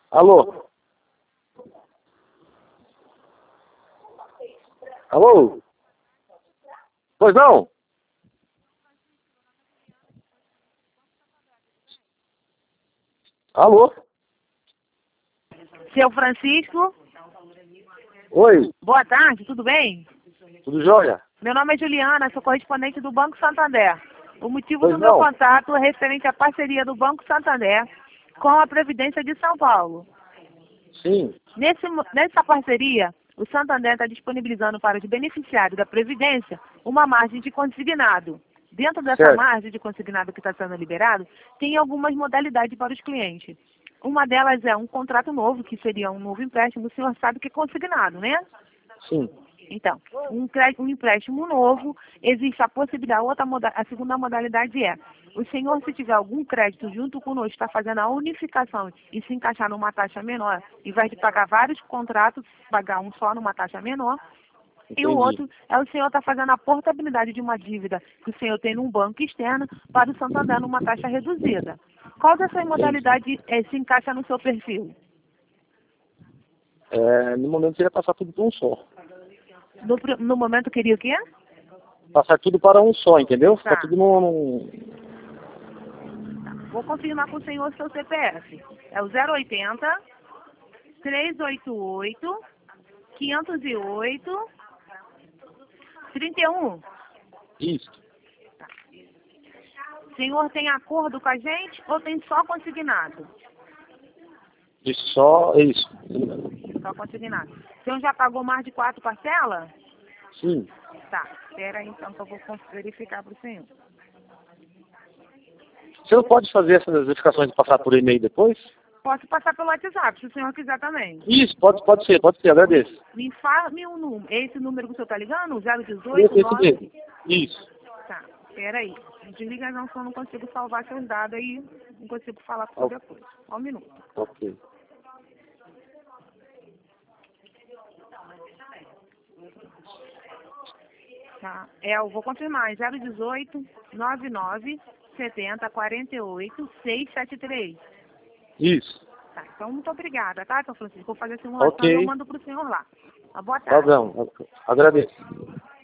Alô? Alô? Pois não? Alô? Seu Francisco, Oi, boa tarde, tudo bem? tudo jóia? Meu nome é Juliana, sou correspondente do Banco Santander. O motivo Pois do meu não? contato é referente à parceria do Banco Santander com a Previdência de São Paulo. Sim, Nessa parceria, o Santander está disponibilizando para os beneficiários da Previdência uma margem de consignado. Dentro dessa certo. margem de consignado que está sendo liberado, tem algumas modalidades para os clientes. Uma delas é um contrato novo, que seria um novo empréstimo. O senhor sabe que é consignado, né? Sim, Então, um empréstimo novo, existe a possibilidade, a segunda modalidade é, o senhor, se tiver algum crédito junto conosco, está fazendo a unificação e se encaixar numa taxa menor, em vez de pagar vários contratos, pagar um só numa taxa menor, e o entendi. outro é o senhor estar fazendo a portabilidade de uma dívida que o senhor tem num banco externo para o Santander numa taxa reduzida. Qual dessas Entendi. modalidades se encaixa no seu perfil? No momento você ia passar tudo para um só. No momento queria o quê? Passar tudo para um só, entendeu? Ficar Tá. tudo num... Vou confirmar com o senhor seu CPF. É o 080 388 508 31. Isso. O senhor tem acordo com a gente ou tem só consignado? Isso só, é isso. Só consignado. O senhor já pagou mais de 4 parcelas? Sim. Tá. Espera aí então que eu vou verificar para o senhor. Você não pode fazer essas verificações e passar por e-mail depois? Posso passar pelo WhatsApp, se o senhor quiser também. Isso, pode ser, agradeço. Me fale um número. Esse número que o senhor está ligando? Esse 018 9? mesmo. Isso. Tá, peraí. Não desliga não, que eu não consigo salvar seus dados aí. Não consigo falar com O- você depois. Só um minuto. Ok. Tá. Eu vou confirmar. 018 99 70 48 673. Isso. Tá, então muito obrigada, tá, São Francisco? Vou fazer a simulação e eu Ok. mando pro senhor lá. Uma boa Tá tarde. bom. Agradeço.